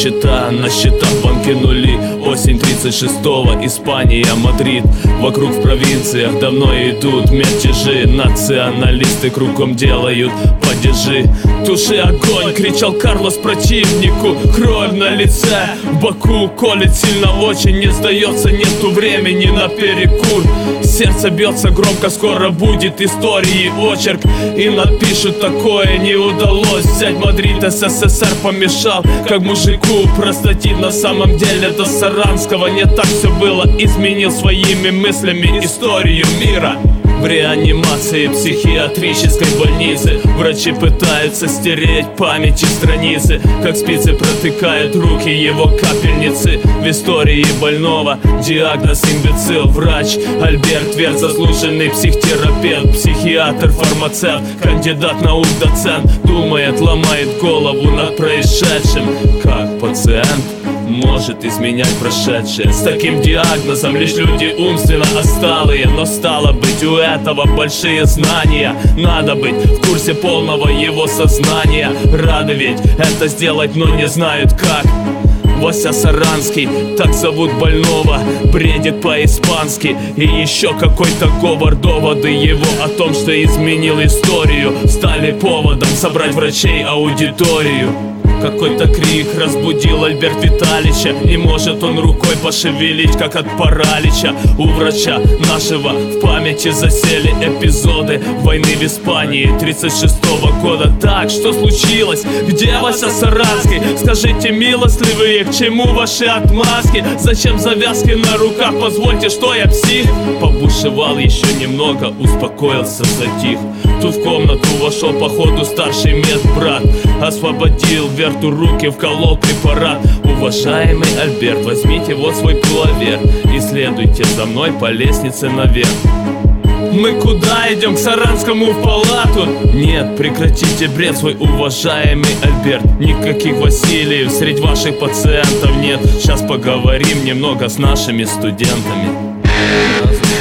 счета, на счетах банки нули. Осень 36-го, Испания, Мадрид. Вокруг в провинциях давно идут мятежи. Националисты кругом делают падежи. Туши огонь, кричал Карлос противнику. Кровь на лице, в боку колет сильно очень. Не сдается, нету времени на перекур. Сердце бьется громко, скоро будет истории очерк. И напишут: такое не удалось взять. Мадрид СССР помешал, как мужику простатит. На самом деле до Саранского не так все было. Изменил своими мыслями историю мира. В реанимации психиатрической больницы врачи пытаются стереть памяти страницы. Как спицы протыкают руки его капельницы. В истории больного диагноз имбецил. Врач Альберт Верт, заслуженный психотерапевт, психиатр, фармацевт, кандидат наук, доцент. Думает, ломает голову над происшедшим. Как пациент может изменять прошедшее? С таким диагнозом лишь люди умственно отсталые. Но стало быть, у этого большие знания. Надо быть в курсе полного его сознания. Рады ведь это сделать, но не знают как. Вася Саранский, так зовут больного, бредит по-испански. И еще какой-то говор. Доводы его о том, что изменил историю, стали поводом собрать врачей аудиторию. Какой-то крик разбудил Альберт Виталича. И может он рукой пошевелить, как от паралича. У врача нашего в памяти засели эпизоды войны в Испании 36-го года. Так, что случилось? Где Вася Саранский? Скажите, милостливые, к чему ваши отмазки? Зачем завязки на руках? Позвольте, что я псих? Побушевал еще немного, успокоился, затих. Тут в комнату вошел походу старший медбрат. Освободил Верту руки, вколол препарат. Уважаемый Альберт, возьмите вот свой пуловер и следуйте за мной по лестнице наверх. Мы куда идем? К Саранскому в палату? Нет, прекратите бред свой, уважаемый Альберт. Никаких Васильев среди ваших пациентов нет. Сейчас поговорим немного с нашими студентами.